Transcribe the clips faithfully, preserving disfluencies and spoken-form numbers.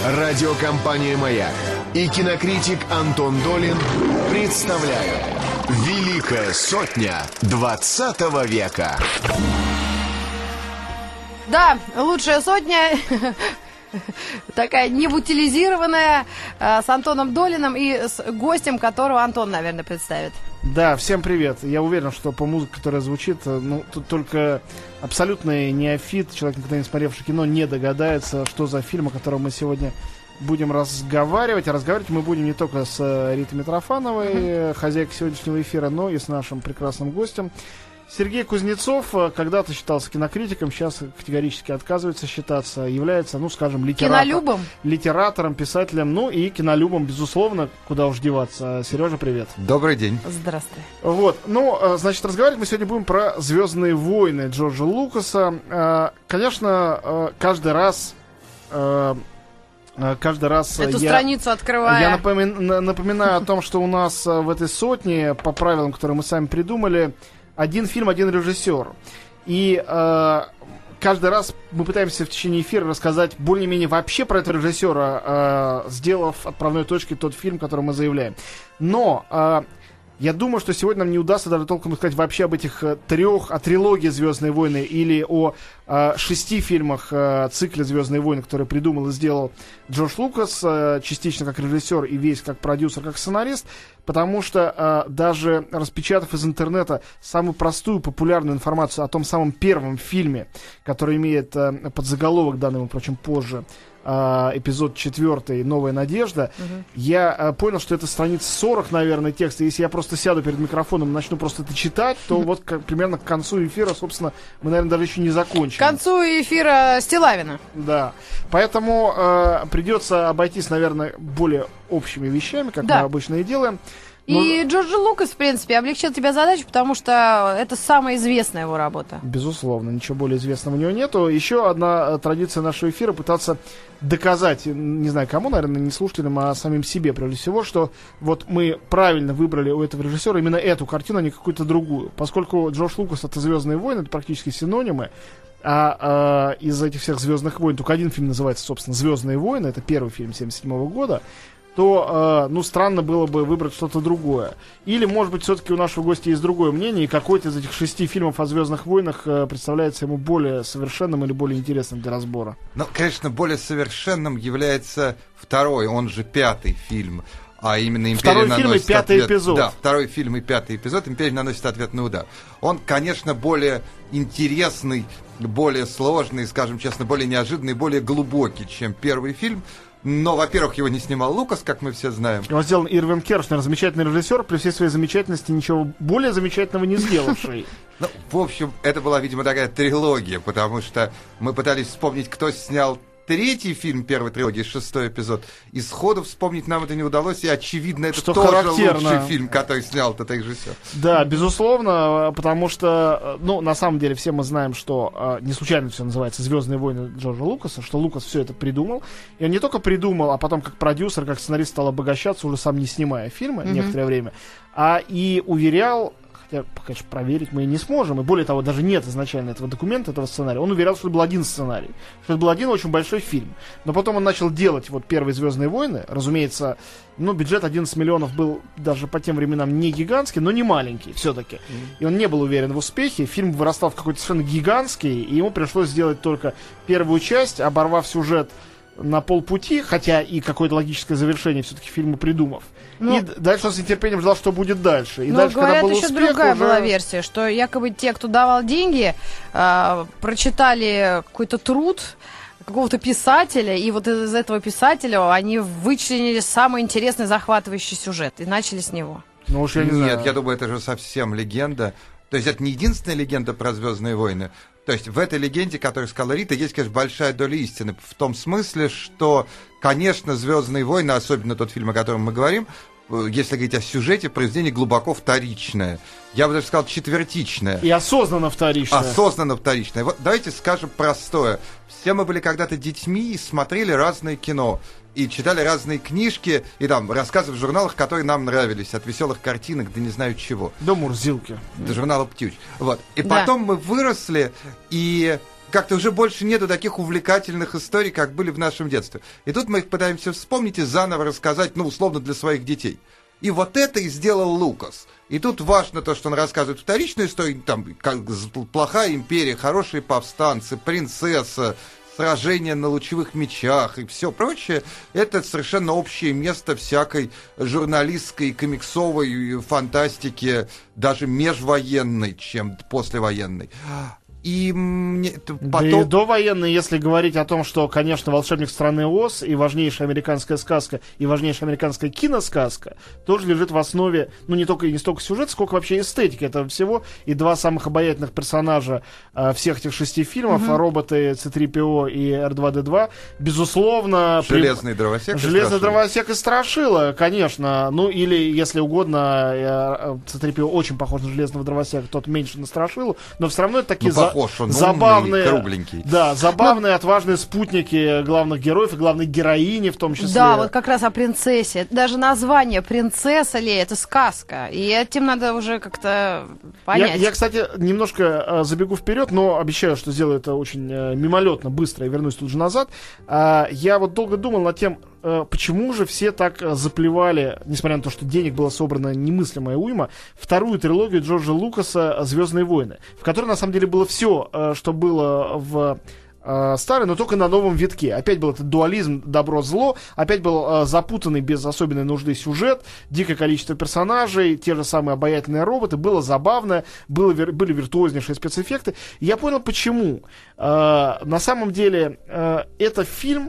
Радиокомпания «Маяк» и кинокритик Антон Долин представляют «Великая сотня двадцатого века». Да, лучшая сотня, такая небутилизированная, с Антоном Долиным и с гостем, которого Антон, наверное, представит. Да, всем привет. Я уверен, что по музыке, которая звучит, ну, тут только абсолютный неофит, человек, никогда не смотревший кино, не догадается, что за фильм, о котором мы сегодня будем разговаривать. А разговаривать мы будем не только с Ритой Митрофановой, mm-hmm. хозяйкой сегодняшнего эфира, но и с нашим прекрасным гостем. Сергей Кузнецов когда-то считался кинокритиком, сейчас категорически отказывается считаться, является, ну, скажем, литератор, кинолюбом, литератором, писателем, ну и кинолюбом, безусловно, куда уж деваться. Сережа, привет. Добрый день. Здравствуй. Вот, ну, значит, разговаривать мы сегодня будем про «Звездные войны» Джорджа Лукаса. Конечно, каждый раз... Каждый раз эту я, страницу открывая. Я напомин, напоминаю о том, что у нас в этой сотне, по правилам, которые мы сами придумали, один фильм, один режиссер. И э, каждый раз мы пытаемся в течение эфира рассказать более-менее вообще про этого режиссера, э, сделав отправной точкой тот фильм, который мы заявляем. Но э, я думаю, что сегодня нам не удастся даже толком сказать вообще об этих э, трех, о трилогии «Звездные войны» или о э, шести фильмах э, цикля «Звездные войны», которые придумал и сделал Джордж Лукас, э, частично как режиссер и весь как продюсер, как сценарист, потому что э, даже распечатав из интернета самую простую популярную информацию о том самом первом фильме, который имеет э, подзаголовок, данный, мы, впрочем, позже, эпизод четвертый «Новая надежда», uh-huh. я а, понял, что это страница сорок, наверное, текста. Если я просто сяду перед микрофоном и начну просто это читать, то вот как, примерно к концу эфира, собственно, мы, наверное, даже еще не закончим. К концу эфира Стилавина. Да. Поэтому э, придется обойтись, наверное, более общими вещами, как да. мы обычно и делаем. И Но... Джордж Лукас, в принципе, облегчил тебе задачу, потому что это самая известная его работа. Безусловно, ничего более известного у него нету. Еще одна традиция нашего эфира — пытаться доказать, не знаю кому, наверное, не слушателям, а самим себе, прежде всего, что вот мы правильно выбрали у этого режиссера именно эту картину, а не какую-то другую. Поскольку Джордж Лукас — это «Звездные войны», это практически синонимы, а, а из этих всех «Звездных войн» только один фильм называется, собственно, «Звездные войны», это первый фильм семьдесят седьмого года, то, э, ну, странно было бы выбрать что-то другое. Или, может быть, все-таки у нашего гостя есть другое мнение, и какой-то из этих шести фильмов о «Звездных войнах» э, представляется ему более совершенным или более интересным для разбора. Ну, конечно, более совершенным является второй, он же пятый фильм. А именно «Империя» второй фильм и пятый ответ... эпизод. Да, второй фильм и пятый эпизод «Империя» наносит ответный удар. Он, конечно, более интересный, более сложный, скажем честно, более неожиданный, более глубокий, чем первый фильм. Но, во-первых, его не снимал Лукас, как мы все знаем. Он сделан Ирвин Кершнер, замечательный режиссер, при всей своей замечательности ничего более замечательного не сделавший. Ну, в общем, это была, видимо, такая трилогия, потому что мы пытались вспомнить, кто снял третий фильм первой трилогии, шестой эпизод, и сходу вспомнить нам это не удалось, и, очевидно, это что тоже характерно. Лучший фильм, который снял этот режиссер. Да, безусловно, потому что, ну, на самом деле, все мы знаем, что не случайно все называется «Звездные войны» Джорджа Лукаса, что Лукас все это придумал, и он не только придумал, а потом как продюсер, как сценарист стал обогащаться, уже сам не снимая фильмы mm-hmm. некоторое время, а и уверял, хотя, конечно, проверить мы и не сможем, и более того, даже нет изначально этого документа, этого сценария. Он уверял, что это был один сценарий, что это был один очень большой фильм. Но потом он начал делать вот первые «Звездные войны». Разумеется, ну, бюджет одиннадцать миллионов был даже по тем временам не гигантский, но не маленький все-таки. Mm-hmm. И он не был уверен в успехе. Фильм вырастал в какой-то совершенно гигантский, и ему пришлось сделать только первую часть, оборвав сюжет на полпути, хотя и какое-то логическое завершение все-таки фильма придумав. Ну, и дальше он с нетерпением ждал, что будет дальше. И но дальше, говорят, когда был еще успех, другая уже... была версия, что якобы те, кто давал деньги, э, прочитали какой-то труд какого-то писателя, и вот из этого писателя они вычленили самый интересный, захватывающий сюжет и начали с него. Ну уж я не Нет, знаю. я думаю, это же совсем легенда. То есть это не единственная легенда про «Звездные войны». То есть в этой легенде, которую сказала Рита, есть, конечно, большая доля истины. В том смысле, что, конечно, «Звездные войны», особенно тот фильм, о котором мы говорим, если говорить о сюжете, произведение глубоко вторичное. Я бы даже сказал, четвертичное. И осознанно вторичное. Осознанно вторичное. Вот давайте скажем простое. Все мы были когда-то детьми и смотрели разное кино. И читали разные книжки, и там рассказы в журналах, которые нам нравились. От веселых картинок до не знаю чего. До Мурзилки. До журнала «Птюч». Вот. И да. потом мы выросли, и как-то уже больше нету таких увлекательных историй, как были в нашем детстве. И тут мы их пытаемся вспомнить и заново рассказать, ну, условно, для своих детей. И вот это и сделал Лукас. И тут важно то, что он рассказывает вторичную историю, там, как плохая империя, хорошие повстанцы, принцесса, сражения на лучевых мечах и все прочее. Это совершенно общее место всякой журналистской, комиксовой фантастики, даже межвоенной, чем послевоенной. И мне потом... Да и довоенный, если говорить о том, что, конечно, «Волшебник страны Оз» и важнейшая американская сказка, и важнейшая американская киносказка тоже лежит в основе, ну, не только не столько сюжет, сколько вообще эстетики этого всего. И два самых обаятельных персонажа э, всех этих шести фильмов, mm-hmm. роботы Си три Пи О и Эр два Дэ два, безусловно... Железный при... дровосек. Железный дровосек и Страшила, конечно. Ну, или, если угодно, Си три Пи О очень похож на железного дровосека, тот меньше на Страшилу, но все равно это такие... Ну, за... Он забавные, умный, кругленький. Да, забавные, но... отважные спутники главных героев и главной героини в том числе. Да, вот как раз о принцессе. Даже название «Принцесса Лея» — это сказка. И этим надо уже как-то понять. Я, я кстати, немножко э, забегу вперед, но обещаю, что сделаю это очень э, мимолетно, быстро и вернусь тут же назад. Э, я вот долго думал над тем, э, почему же все так э, заплевали, несмотря на то, что денег было собрано немыслимая уйма, вторую трилогию Джорджа Лукаса «Звездные войны», в которой на самом деле было все, что было в э, старой, но только на новом витке. Опять был этот дуализм добро-зло, опять был э, запутанный без особенной нужды сюжет, дикое количество персонажей, те же самые обаятельные роботы, было забавно, было, вир, были виртуознейшие спецэффекты. И я понял, почему. Э, на самом деле, э, это фильм,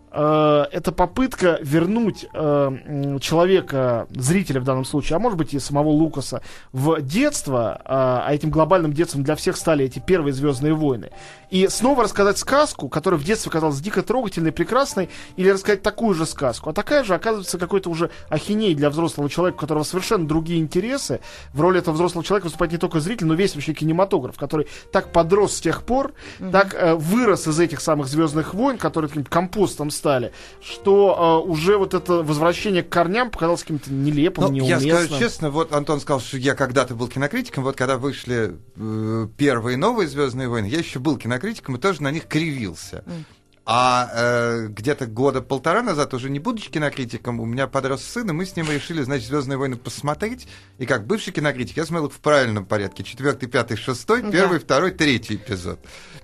это попытка вернуть э, человека, зрителя в данном случае, а может быть и самого Лукаса, в детство, э, а этим глобальным детством для всех стали эти первые «Звездные войны». И снова рассказать сказку, которая в детстве казалась дико трогательной, прекрасной, или рассказать такую же сказку. А такая же оказывается какой-то уже ахиней для взрослого человека, у которого совершенно другие интересы. В роли этого взрослого человека выступает не только зритель, но весь вообще кинематограф, который так подрос с тех пор, mm-hmm. так э, вырос из этих самых «Звездных войн», которые таким компостом стали, что э, уже вот это возвращение к корням показалось каким-то нелепым, ну, неуместным. Я скажу честно, вот Антон сказал, что я когда-то был кинокритиком, вот когда вышли э, первые новые «Звездные войны», я еще был кинокритиком и тоже на них кривился. Mm. А э, где-то года полтора назад, уже не будучи кинокритиком, у меня подрос сын, и мы с ним решили, значит, «Звездные войны» посмотреть. И как бывший кинокритик, я смотрел их в правильном порядке. Четвертый, пятый, шестой, да. Первый, второй, третий эпизод.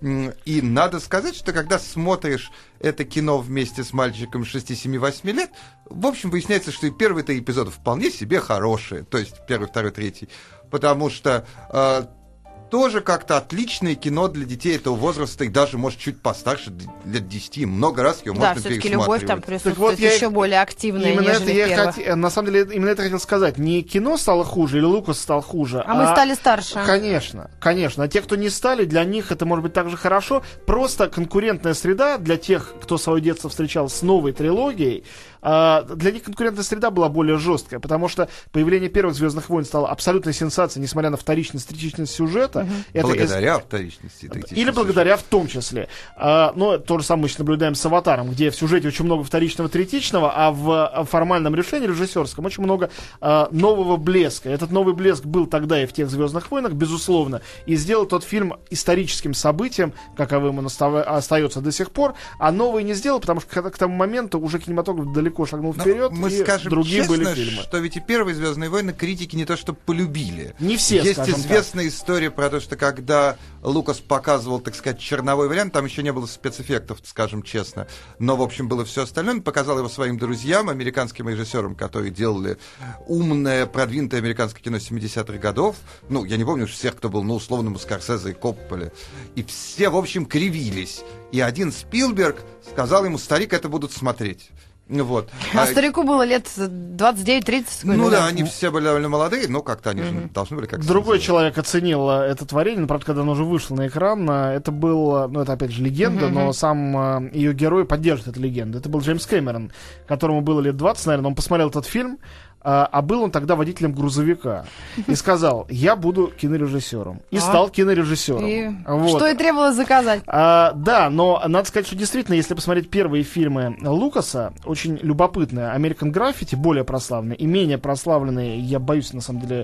И надо сказать, что когда смотришь это кино вместе с мальчиком шести, семи, восьми лет, в общем, выясняется, что и первые три эпизода вполне себе хорошие. То есть первый, второй, третий. Потому что... Э, тоже как-то отличное кино для детей этого возраста, и даже, может, чуть постарше, лет десяти. Много раз ее да, можно пересматривать. Да, все-таки любовь там присутствует вот еще я... более активная, именно нежели это я хот... На самом деле, именно это хотел сказать. Не кино стало хуже, или Лукас стал хуже. А, а мы стали старше. Конечно, конечно. А те, кто не стали, для них это может быть также хорошо. Просто конкурентная среда для тех, кто свое детство встречал с новой трилогией, для них конкурентная среда была более жесткая, потому что появление первых «Звездных войн» стало абсолютной сенсацией, несмотря на вторичность, третичность сюжета. Угу. Это благодаря из... вторичности. Или благодаря в том числе. А, но то же самое мы сейчас наблюдаем с «Аватаром», где в сюжете очень много вторичного, третичного, а в формальном решении режиссерском очень много а, нового блеска. Этот новый блеск был тогда и в тех «Звездных войнах», безусловно, и сделал тот фильм историческим событием, каковым он остается до сих пор, а новый не сделал, потому что к тому моменту уже кинематограф далеко шагнул вперед, мы и скажем другие честно, были фильмы. Что ведь и первые «Звездные войны» критики не то что полюбили. Не все, Есть известная так. история про то, что когда Лукас показывал, так сказать, черновой вариант, там еще не было спецэффектов, скажем честно, но, в общем, было все остальное. Он показал его своим друзьям, американским режиссерам, которые делали умное, продвинутое американское кино семидесятых годов. Ну, я не помню всех, кто был, ну, условно, Скорсезе и Копполе. И все, в общем, кривились. И один Спилберг сказал ему: старик, это будут смотреть. Вот. А, а старику было лет двадцать девять тридцать. Ну да, да, они все были довольно молодые, но как-то они mm-hmm. же должны были как-то... Другой человек оценил это творение, но, правда, когда оно уже вышло на экран, это был, ну это опять же легенда, mm-hmm. но сам э, ее герой поддерживает эту легенду. Это был Джеймс Кэмерон, которому было лет двадцать, наверное, он посмотрел этот фильм, а, а был он тогда водителем грузовика. И сказал: я буду кинорежиссером. И а? стал кинорежиссером. И... Вот. Что и требовалось заказать. А, да, но надо сказать, что действительно, если посмотреть первые фильмы Лукаса, очень любопытные. American Graffiti более прославленные, и менее прославленные, я боюсь, на самом деле,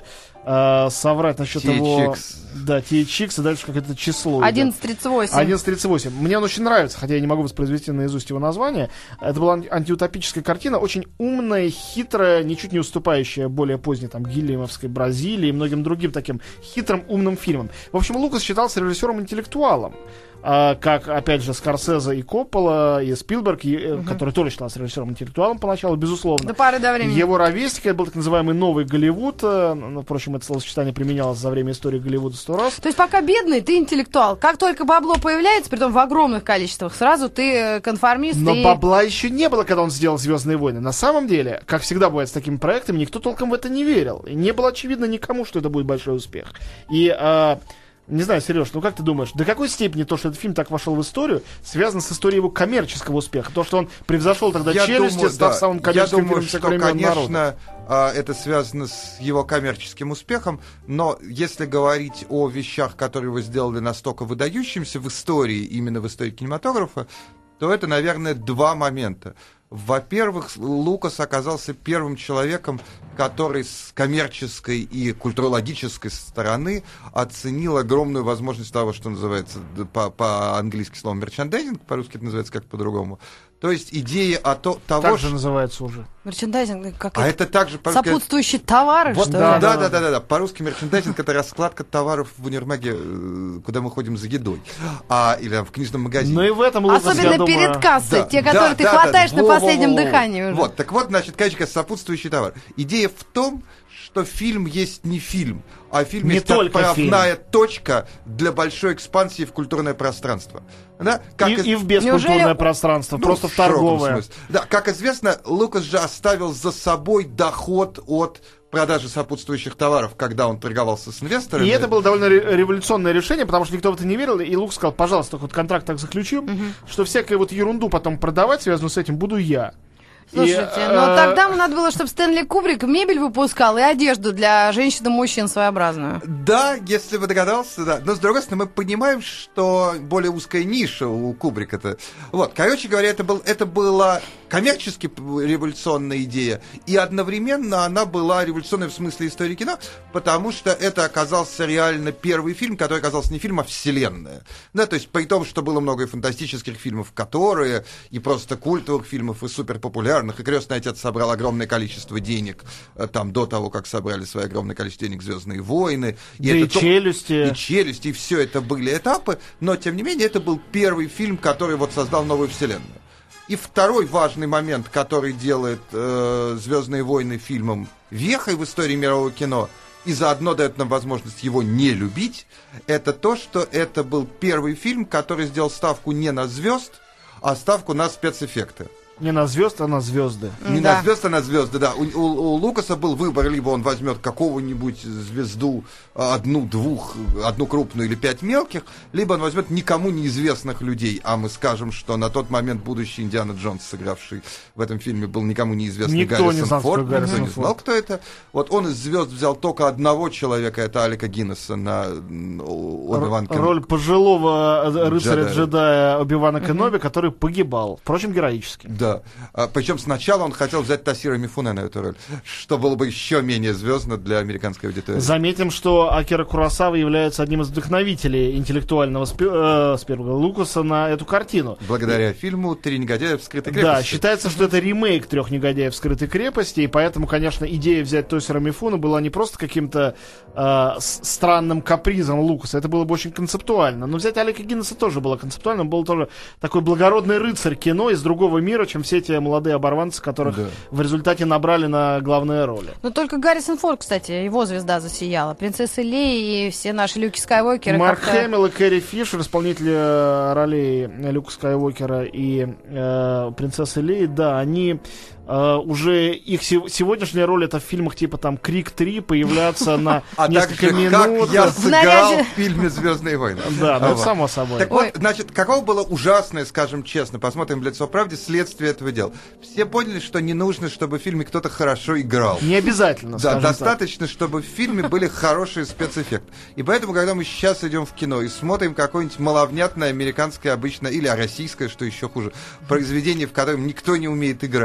э, соврать насчет Ти Эйч его... Икс. Да, Ти Эйч Икс, и дальше какое-то число. одиннадцать тридцать восемь. одиннадцать тридцать восемь. Мне он очень нравится, хотя я не могу воспроизвести наизусть его название. Это была ан- антиутопическая картина, очень умная, хитрая, ничуть не уступающая более поздней там Гильямовской Бразилии и многим другим таким хитрым, умным фильмам. В общем, Лукас считался режиссером-интеллектуалом. А, как, опять же, Скорсезе и Коппола, и Спилберг, и, Угу. который тоже считался режиссером-интеллектуалом поначалу, безусловно. До поры до времени. Его ровесник, это был так называемый новый Голливуд. Ну, впрочем, это словосочетание применялось за время истории Голливуда сто раз. То есть пока бедный, ты интеллектуал. Как только бабло появляется, притом в огромных количествах, сразу ты конформист. Но и... бабла еще не было, когда он сделал «Звездные войны». На самом деле, как всегда бывает с такими проектами, никто толком в это не верил. И не было очевидно никому, что это будет большой успех. И... А... Не знаю, Сереж, ну как ты думаешь, до какой степени то, что этот фильм так вошел в историю, связано с историей его коммерческого успеха? То, что он превзошел тогда Я «Челюсти», думаю, став да. самым Я коммерческим думаю, фильмом всех что, времен народа. конечно, а, это связано с его коммерческим успехом, но если говорить о вещах, которые вы сделали настолько выдающимися в истории, именно в истории кинематографа, то это, наверное, два момента. Во-первых, Лукас оказался первым человеком, который с коммерческой и культурологической стороны оценил огромную возможность того, что называется по- по-английски словом мерчандайзинг, по-русски это называется как по-другому. То есть идея о то, того, Так что... же называется уже. Мерчендайзинг, как А это? это также по-русски... Сопутствующие товары, Вот, что да, ли? да, да, да, да, да. По-русски мерчендайзинг — это раскладка товаров в универмаге, э, куда мы ходим за едой, а, или в книжном магазине. Ну и в этом Лукас, Особенно я думаю... перед кассой, Да, те, да, которые ты да, хватаешь да. на Во, последнем во, во, во. дыхании уже. Вот, так вот, значит, конечно, сопутствующий товар. Идея в том, что фильм есть не фильм, а фильм Не есть только отправная точка для большой экспансии в культурное пространство. Да? Как И, из- и в бескультурное Неужели- пространство, ну, просто в широком торговое. смысле. Да, как известно, Лукас же оставил за собой доход от продажи сопутствующих товаров, когда он торговался с инвесторами. И это было довольно ре- революционное решение, потому что никто в это не верил, и Лукас сказал, пожалуйста, вот контракт так заключим, что всякую вот ерунду потом продавать, связанную с этим, буду я. Слушайте, И, но э, тогда ему надо было, чтобы Стэнли Кубрик мебель выпускал и одежду для женщин и мужчин своеобразную. Да, если вы догадался, да. Но, с другой стороны, мы понимаем, что более узкая ниша у Кубрика-то. Вот, короче говоря, это, был, это была коммерчески революционная идея, и одновременно она была революционной в смысле истории кино, потому что это оказался реально первый фильм, который оказался не фильм, а вселенная. Да, то есть при том, что было много и фантастических фильмов, которые, и просто культовых фильмов, и суперпопулярных, и «Крестный отец» собрал огромное количество денег, э, там, до того, как собрали свое огромное количество денег «Звездные войны». Да и это то- «Челюсти». И «Челюсти», и все это были этапы, но, тем не менее, это был первый фильм, который вот создал новую вселенную. И второй важный момент, который делает э, «Звездные войны» фильмом вехой в истории мирового кино, и заодно дает нам возможность его не любить, это то, что это был первый фильм, который сделал ставку не на звезд, а ставку на спецэффекты. Не на звезд, а на звезды. Не Да. на звезды, а на звезды, да. У, у- у Лукаса был выбор, либо он возьмет какого-нибудь звезду, одну, двух, одну крупную или пять мелких, либо он возьмет никому неизвестных людей. А мы скажем, что на тот момент будущий Индиана Джонс, сыгравший в этом фильме, был никому неизвестный Никто Гаррисон не знал, кто Форд. Гаррисон Никто не знал, Форд. кто это. Вот он из звезд взял только одного человека, это Алека Гиннесса на м, Оби-Ван Кеноби. Роль пожилого э, рыцаря-джедая Джедая. Оби-Вана Кеноби, который погибал. Впрочем, героически. Да. А, причем сначала он хотел взять Тасиро Мифуне на эту роль, что было бы еще менее звездно для американской аудитории. Заметим, что Акира Куросава является одним из вдохновителей интеллектуального спи- э, Спилберга Лукаса на эту картину. Благодаря фильму «Три негодяя в скрытой крепости». Да, считается, что это ремейк «Трех негодяев в скрытой крепости», и поэтому, конечно, идея взять Тосиро Мифуна была не просто каким-то э, с- странным капризом Лукаса, это было бы очень концептуально. Но взять Алека Гиннесса тоже было концептуально, он был тоже такой благородный рыцарь кино из другого мира, чем все те молодые оборванцы, которых Да. в результате набрали на главные роли. Но только Гаррисон Форд, кстати, его звезда засияла. Принцесса Лея и все наши Люки Скайуокеры. Марк как-то- Хэмилл и Кэрри Фишер, исполнители э, ролей Люка Скайуокера и э, принцессы Леи, да, они э, уже их се- сегодняшняя роль это в фильмах типа там Крик три появляться на А несколько также, минут. как я В сыграл наряде. в фильме «Звездные войны». Да, ну А это вот. само собой. Так Ой. вот, значит, каково было ужасное, скажем честно, посмотрим в лицо правде, следствие этого дела. Все поняли, что не нужно, чтобы в фильме кто-то хорошо играл. Не обязательно, Да, скажем так. достаточно, чтобы в фильме были хорошие спецэффекты. И поэтому, когда мы сейчас идем в кино и смотрим какое-нибудь маловнятное американское обычно, или российское, что еще хуже, произведение, в котором никто не умеет играть,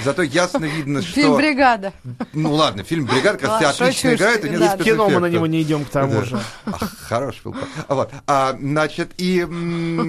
Зато ясно видно, что... Фильм «Бригада». Ну ладно, фильм «Бригада» как раз Ладно, отлично шучу, играет, и нет да. В кино мы на спецэффектов. него не идем к тому Да. же. Ах, хороший фильм. Вот. А, значит, и... м,